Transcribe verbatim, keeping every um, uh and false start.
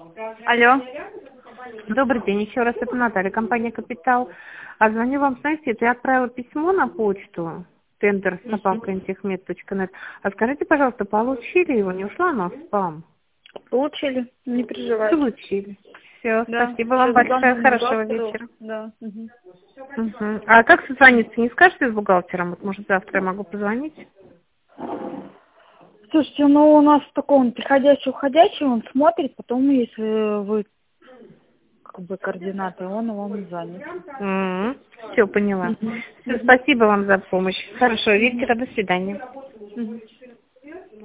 Алло. Добрый день, еще раз, это Наталья, компания «Капитал». А звоню вам, знаете, я отправила письмо на почту, тендер собака интехмед точка нет. А скажите, пожалуйста, получили его, не ушла оно в спам? Получили, не переживайте. Получили. Все, Да, спасибо вам сейчас большое, звоню хорошего бухгалтеру. вечера. Да. Мгм. Мгм. А как созвониться, не скажете с бухгалтером? Вот, может, завтра я могу позвонить? Слушайте, ну у нас такой он приходящий, уходящий, он смотрит, потом, если вы как бы координаты, он вам звонит. Все, поняла. Мгм. Все, Мгм. спасибо вам за помощь. Хорошего вечера, до свидания. Мгм.